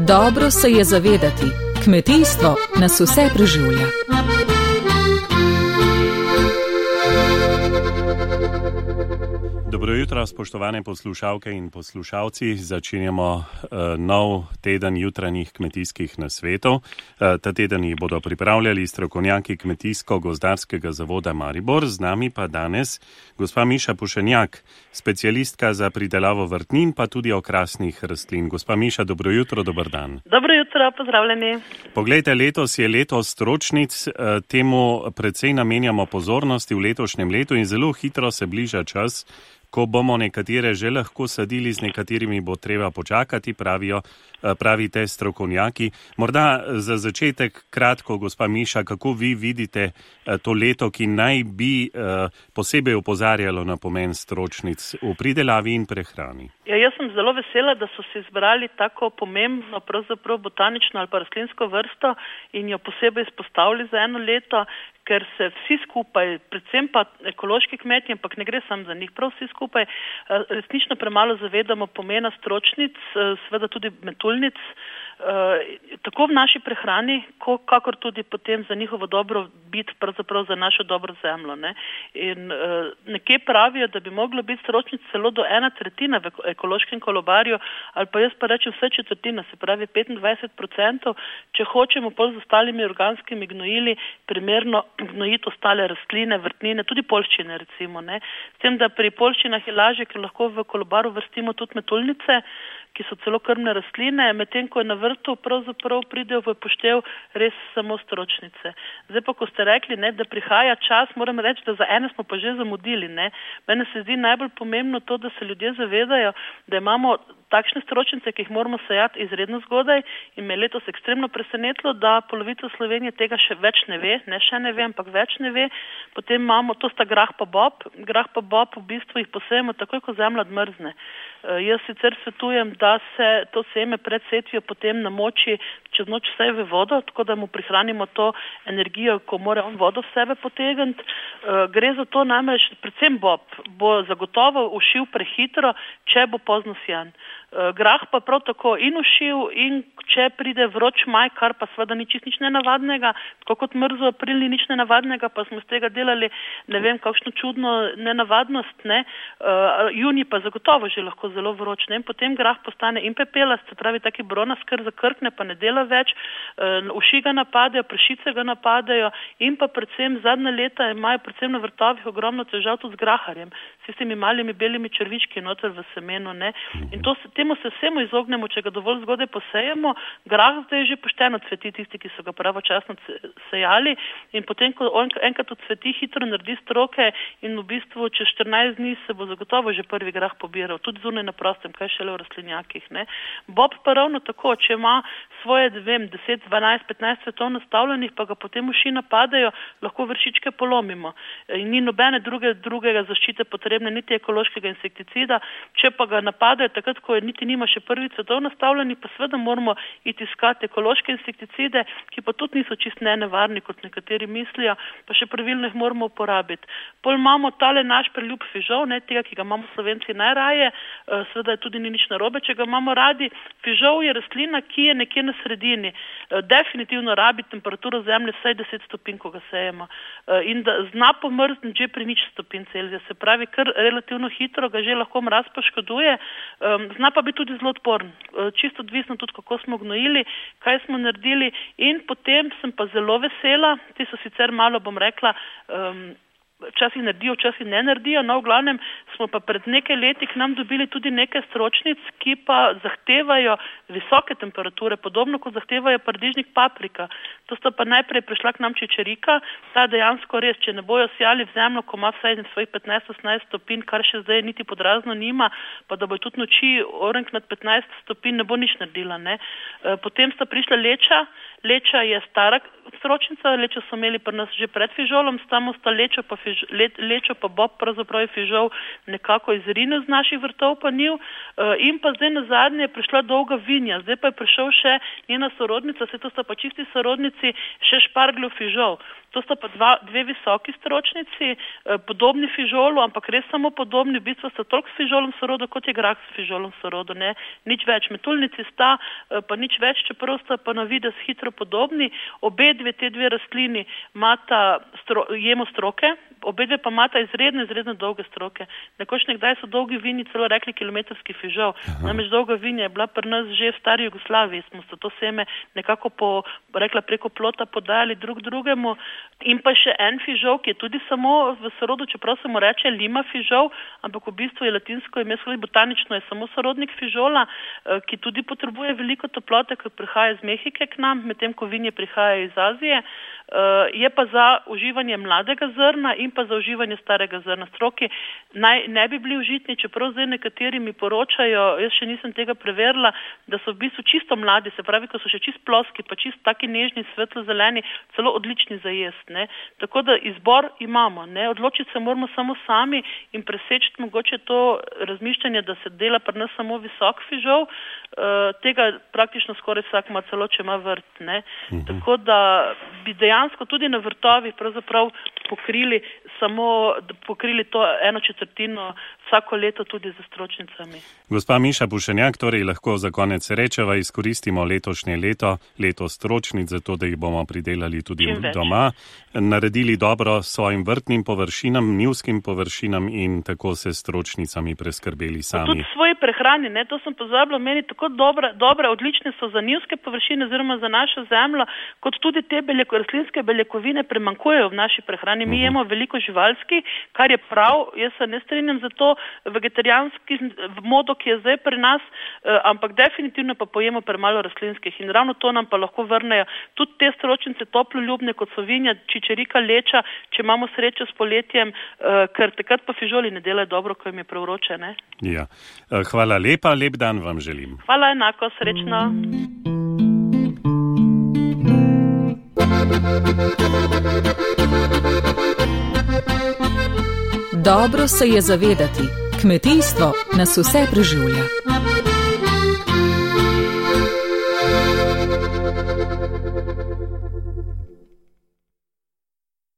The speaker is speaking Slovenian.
Dobro se je zavedati, kmetijstvo nas vse preživlja. Dobro jutro, spoštovane poslušalke in poslušalci. Začenjamo nov teden jutranjih kmetijskih nasvetov. Ta teden jih bodo pripravljali strokovnjaki Kmetijsko-gozdarskega zavoda Maribor. Z nami pa danes gospa Miša Pušenjak, specialistka za pridelavo vrtnin, pa tudi okrasnih rastlin. Gospa Miša, dobro jutro, dober dan. Dobro jutro, pozdravljeni. Poglejte, letos je leto stročnic, temu precej namenjamo pozornosti v letošnjem letu in zelo hitro se bliža čas, ko bomo nekatere že lahko sadili, z nekaterimi bo treba počakati, pravite strokovnjaki. Morda za začetek kratko, gospa Miša, kako vi vidite to leto, ki naj bi posebej opozarjalo na pomen stročnic v pridelavi in prehrani? Ja, jaz sem zelo vesela, da so si izbrali tako pomembno, pravzaprav botanično ali pa rastlinsko vrsto in jo posebej izpostavili za eno leto, ker se vsi skupaj, predvsem pa ekološki kmetje, ampak ne gre samo za njih, prav vsi skupaj, resnično premalo zavedamo pomena stročnic, seveda tudi metulnic, tako v naši prehrani, kakor tudi potem za njihovo dobro bit, pravzaprav za našo dobro zemljo. Ne? In nekje pravijo, da bi moglo biti stročnic celo do 1/3 v ekološkem kolobarju, ali pa jaz pa rečem vse 1/4, se pravi 25%, če hočemo pol z ostalimi organskimi gnojili primerno gnojiti ostale rastline, vrtnine, tudi poljščine recimo. Ne? S tem, da pri poljščinah je lažje, ker lahko v kolobaru vrstimo tudi metulnice, ki so celo krmne rastline, medtem ko je na vrtu pravzaprav pridejo v poštev res samo stročnice. Zdaj pa, ko ste rekli, ne, da prihaja čas, moram reči, da za ene smo pa že zamudili. Ne. Mene se zdi najbolj pomembno to, da se ljudje zavedajo, da imamo takšne stročnice, ki jih moramo sajati izredno zgodaj in me letos ekstremno presenetilo, da polovica Slovenije tega še več ne ve, ne še ne ve, ampak več ne ve. Potem imamo, to sta grah pa bob. Grah pa bob v bistvu jih posejemo takoj, ko zemlja odmrzne. Jaz sicer svetujem, da se to seme pred setvijo potem namoči čez noč vse v vodo, tako da mu prihranimo to energijo, ko mora on vodo v sebe potegniti. Gre za to namreč, predvsem bob bo zagotovo ušil prehitro, če bo pozno sjan. Grah pa prav tako in ušil in če pride vroč maj, kar pa seveda ni čist nič nenavadnega, tako kot mrzo april ni nič nenavadnega, pa smo z tega delali ne vem kakšno čudno nenavadnost, ne. Junij pa zagotovo že lahko zelo vroč, ne. In potem grah postane in pepelast, se pravi taki bronast, kar zakrkne, pa ne dela več, uši ga napadajo, prašice ga napadajo in pa predvsem zadnja leta imajo predvsem na vrtovih ogromno težav tudi z graharjem, s temi malimi belimi črvički noter v semenu, ne. In temu se vsemu izognemo, če ga dovolj zgodaj posejemo. Grah zdaj že pošteno cveti, tisti, ki so ga pravočasno sejali, in potem, ko enkrat odcveti, hitro naredi stroke in v bistvu čez 14 dni se bo zagotovo že prvi grah pobiral, tudi zunaj na prostem, kaj šele v rastlinjakih, ne. Bob pa ravno tako, če ima svoje, 10, 12, 15 cvetov nastavljenih, pa ga potem uši napadajo, lahko vršičke polomimo. In ni nobene drugega zaščite potrebne, niti ekološkega insekticida. Če pa ga napadajo takrat, ko niti nima še prvi cvetov nastavljeni, pa seveda moramo iti iskati ekološke insekticide, ki pa tudi niso čist nevarni, kot nekateri mislijo, pa še pravilno jih moramo uporabiti. Pol imamo tale naš preljub fižol, ne, tega, ki ga imamo Slovenci najraje, seveda je tudi ni nič narobe, če ga imamo radi. Fižol je rastlina, ki je nekje na sredini. Definitivno rabi temperaturo zemlje vsaj 10 stopinj, ko ga sejemo. In da zna pomrzniti že pri 0 stopinj Celzija, se pravi, kar relativno hitro ga že lahko mraz poškoduje, zna pa biti tudi zelo odporen. Čisto odvisno tudi, kako smo gnojili, kaj smo naredili, in potem sem pa zelo vesela, ti so sicer malo, bom rekla, včasih naredijo, včasih ne naredijo, no v glavnem smo pa pred nekaj leti k nam dobili tudi nekaj stročnic, ki pa zahtevajo visoke temperature, podobno kot zahtevajo paradižnik, paprika. To sta pa najprej prišla k nam čičerika, ta dejansko res, če ne bojo sjali v zemljo, ko ima vsaj svojih 15-18 stopinj, kar še zdaj niti podrazno nima, pa da bo tudi noči orenk nad 15 stopinj, ne bo nič naredila, ne. Potem sta prišla leča. Leča je stara stročnica, lečo so imeli pri nas že pred fižolom, samo sta lečo pa bob, pravzaprav je fižol nekako izrinil z naših vrtov pa njiv, in pa zdaj na zadnje je prišla dolga vinja, zdaj pa je prišel še njena sorodnica, se to sta pa čisti sorodnici, še špargljev fižol. To sta pa dve visoki stročnici, podobni fižolu, ampak res samo podobni, v bistvu sta toliko s fižolom sorodo, kot je grah s fižolom sorodo, ne, nič več. Metuljnici sta, pa nič več, čeprav sta pa na videz hitro podobni. Te dve rastlini jemo stroke, obedve pa imata izredno dolge stroke. Nekoč nekdaj so dolgi vini celo rekli kilometrski fižol. Namreč dolga vinja je bila pri nas že v stari Jugoslaviji, smo se to seme nekako preko plota podajali drugemu. In pa še en fižol, ki je tudi samo v sorodu, čeprav se mu reče lima fižol, ampak v bistvu je latinsko ime, botanično je samo sorodnik fižola, ki tudi potrebuje veliko toplote, ker prihaja iz Mehike k nam, medtem ko vinje prihajajo iz Azije. Je pa za uživanje mladega zrna in pa za uživanje starega zrna. Stroki naj ne bi bili užitni, čeprav zdaj nekateri mi poročajo, jaz še nisem tega preverila, da so v bistvu čisto mladi, se pravi, ko so še čist ploski, pa čist taki nežni, svetlo-zeleni, celo odlični za jest, ne. Tako da izbor imamo, ne. Odločiti se moramo samo sami in preseči mogoče to razmišljanje, da se dela pri nas samo visok fižol, tega praktično skoraj vsak ima, celo če ima vrt, ne. Tako da bi dejansko tudi na vrtovih pravzaprav pokrili to 1/4 vsako leto tudi za stročnicami. Gospa Miša Pušenjak, torej lahko za konec rečeva izkoristimo letošnje leto stročnic, zato da jih bomo pridelali tudi doma, naredili dobro svojim vrtnim površinam, njivskim površinam in tako se stročnicami preskrbeli sami. Tudi svoji prehrani, ne, to sem pozabila, meni tako dobre, odlične so za njivske površine oziroma za našo zemljo, kot tudi te rastlinske beljakovine premanjkujejo v naši prehrani. Mi jemo veliko živalski, kar je prav, jaz se ne strinjam za to vegetarijanski modo, ki je zdaj pri nas, ampak definitivno pa pojemo premalo rastlinskih in ravno to nam pa lahko vrnejo tudi te stročnice toploljubne, kot so vinja, čičerika, leča, če imamo srečo s poletjem, ker takrat pa fižoli ne delajo dobro, ko jim je prevroče, ne. Ja. Hvala lepa, lep dan vam želim. Hvala enako, srečno. Dobro se je zavedati, kmetijstvo nas vse preživlja.